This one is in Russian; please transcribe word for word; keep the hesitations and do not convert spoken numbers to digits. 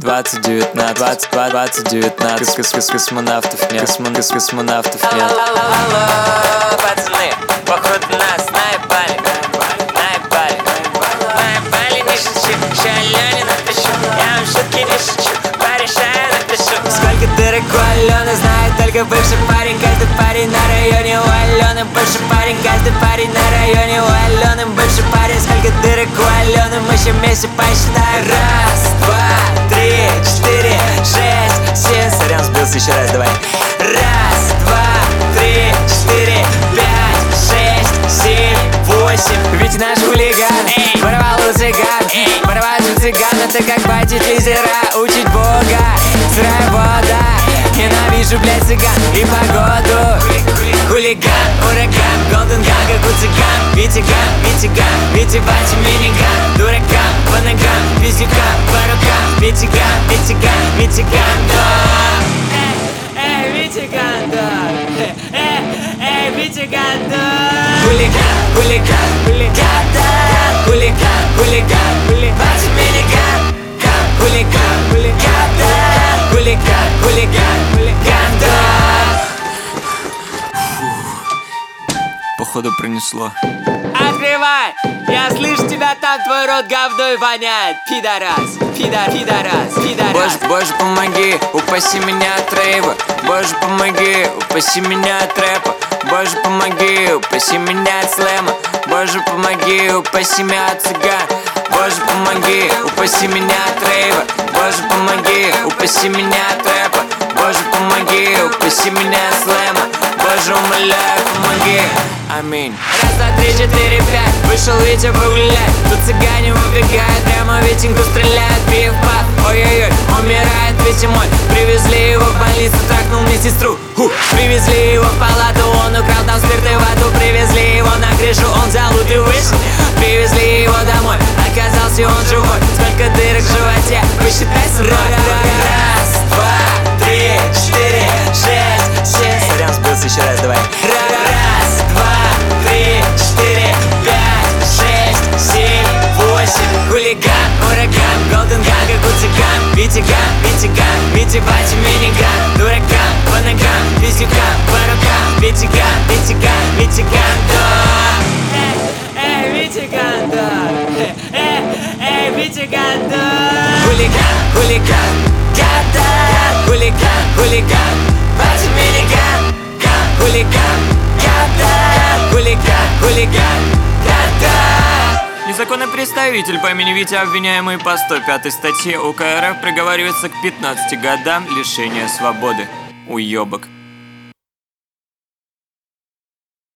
двадцать девятнадцать, двадцать двадцать девятнадцать. Кос космонавтов нет, космонавтов космонавтов нет. Алло, пацаны, походу нас наебали, наебали, наебали, не шучу, ща Алене напишу, я вам шутки не шучу, порешаю, напишу. Сколько дырок у Алены, знает только бывший парень. Каждый парень на районе у Алены бывший парень. Каждый парень на районе у Алены бывший парень. Сколько дырок у Алены, мы еще вместе посчитаем. Раз, два, три, четыре, шесть, семь. Сорян, сбился, еще раз, давай. Раз, два, три, четыре, пять, шесть, семь, восемь. Ведь наш хулиган воровал у цыган. Воровать у цыган — это как батить лидера, учить Бога. Сырая вода, ненавижу, блядь, цыган и погоду. Хулиган, ураган, голден ган, как у цыган. Витиган, витиган, витибати миниган. Дуракам по ногам, визюкам по рукам. Витиган, витиган, витиган, да. Эй, витиган, да. Эй, эй, витиган, да. Хулиган, хулиган, хулиган, да. Хулиган, хулиган, хулиган, миниган. Хулиган, хулиган, да. Хулиган, хулиган, хулиган, да. Походу пронесло. Открывай! Я слышу тебя там, твой рот говной воняет. Пидорас, пидор, пидорас, пидорас. Боже, боже, помоги, упаси меня от рейва. Боже, помоги, упаси меня от рэпа. Боже, помоги, упаси меня от слэма. Боже, помоги, упаси меня от цыган. Боже, помоги, упаси меня от рейва. Боже, помоги, упаси меня от рэпа. Боже, помоги, упаси меня от слэма. Боже, умоляю, помоги. Аминь. Раз, два, три, четыре, пять. Вышел Витя погулять. Тут цыгане убегают, прямо Витеньку стреляют. Пиф-паф, ой-ой-ой, умирает Витя мой. Привезли его в больницу, трахнул мне сестру. Ху. Привезли его в палату, он украл там спирт и вату. Привезли его на крышу, он взял лут и вышел. Привезли его домой, оказался он живой. Сколько дырок в животе, посчитай свой. Раз, два, три, четыре, шесть, семь. Сорян, сбился, еще раз, давай. Раз, два, три, четыре, пять, шесть, семь, восемь. Хулиган, ураган, голден ган, как у цыган. Витиган, витиган, витибати миниган. Дуракам по ногам, визюкам по рукам. Витиган, витиган, витиган, да. Эй, эй, витиган, да. Эй, эй, витиган, да. Хулиган, хулиган, гада. Хулиган, хулиган, бати миниган. Хулиган, гада. Хулиган, хулиган, гада. Незаконный представитель по имени Витя, обвиняемый по сто пятой статье УК РФ, приговаривается к пятнадцати годам лишения свободы. Уёбок.